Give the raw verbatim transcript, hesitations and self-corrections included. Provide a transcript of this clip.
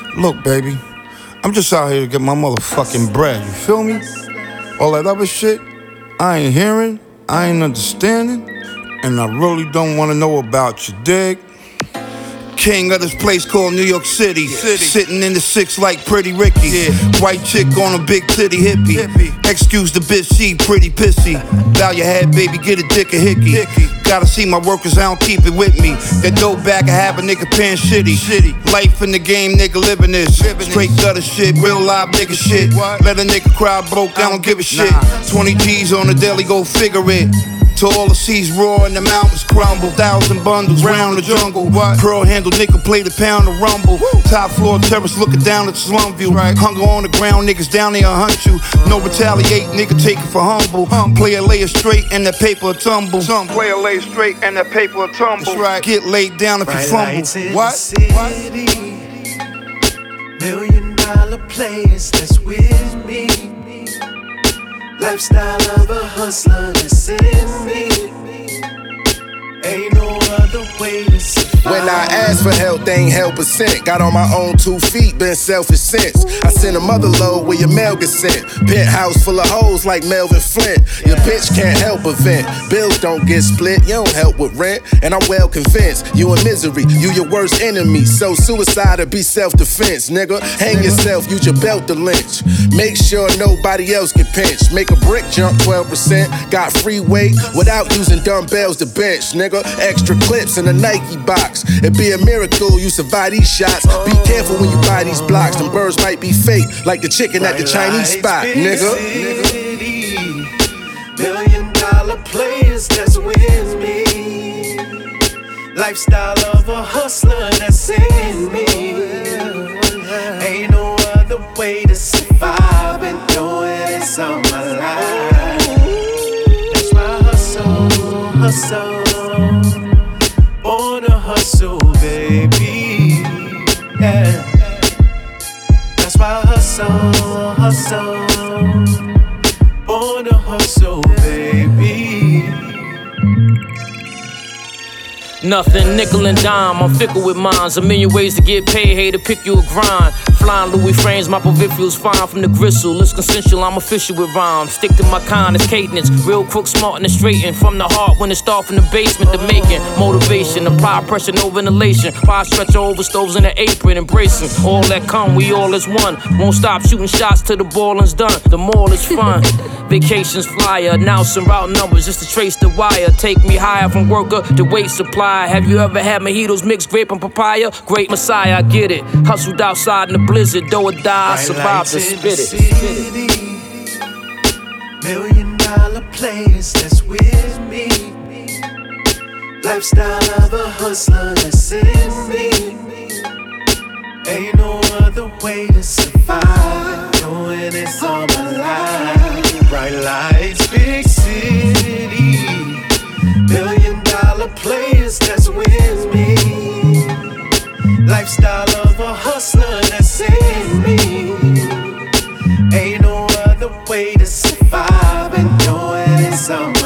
Look, baby, I'm just out here to get my motherfucking bread, you feel me? All that other shit, I ain't hearing, I ain't understanding, and I really don't wanna know about you, dig? King of this place called New York City. City. Sitting in the six like Pretty Ricky. Yeah. White chick on a big titty hippie. hippie. Excuse the bitch, she pretty pissy. Bow your head, baby, get a dick a hickey. hickey. Gotta see my workers, I don't keep it with me. That dope back, I have a nigga paying shitty. shitty. Life in the game, nigga living this. Living Straight gutter shit, real live nigga shit. What? Let a nigga cry broke, I don't give a shit. Nah. twenty G's on the daily, go figure it. To all the seas roar and the mountains crumble. Thousand bundles round the jungle. What? Pearl handle nigga play the pound of rumble. Woo. Top floor terrace looking down at the slum view. Right. Hunger on the ground, niggas down there hunt you. No retaliate, nigga take it for humble. Hum. Player lay it straight and that paper tumble. Some player lay it straight and that paper tumble. That's right. Get laid down if Bright you fumble. What? City, million dollar players that's with me. Lifestyle of a hustler that's in me. Ain't no other way to survive. When I asked for help, they ain't hell percent. Got on my own two feet, been selfish since. I sent a mother load where your mail gets sent. Penthouse full of hoes like Melvin Flint. Your bitch can't help but vent. Bills don't get split, you don't help with rent. And I'm well convinced, you in misery, you your worst enemy. So suicide or be self-defense, nigga. Hang yourself, use your belt to lynch. Make sure nobody else get pinched. Make a brick jump twelve percent. Got free weight without using dumbbells to bench, nigga. Extra clips in a Nike box. It'd be a miracle you survive these shots. Be careful when you buy these blocks. Them birds might be fake, like the chicken at the Chinese spot, nigga. City, million dollar players that's with me. Lifestyle of a hustler that's in me. Ain't no other way to survive. Been doing this all my life. That's why I hustle, hustle. Born to hustle, baby. Yeah. That's why I hustle, hustle. Born to hustle, baby. Nothing, nickel and dime, I'm fickle with mines. A million ways to get paid, hey, to pick you a grind. Flying Louis frames, my peripherals fine from the gristle. It's consensual, I'm official with rhymes. Stick to my kind, it's cadence. Real quick, smart and straighten. From the heart, when it start from the basement, the making. Motivation, apply pressure, no ventilation. Fire stretch over stoves in the apron, embracing. All that come, we all is one. Won't stop shooting shots till the balling's done. The more is fun. Vacations flyer, announcing route numbers just to trace the wire. Take me higher from worker to weight supply. Have you ever had mojitos mixed grape and papaya? Great Messiah, I get it. Hustled outside in the blizzard, though or die, I survived to spit it. City, million dollar players that's with me. Lifestyle of a hustler that's in me. Ain't no other way to survive. Doing this all my life. Bright lights, big city. Million dollar players that's with me. Lifestyle of a hustler that's in me. Ain't no other way to survive. And doing this all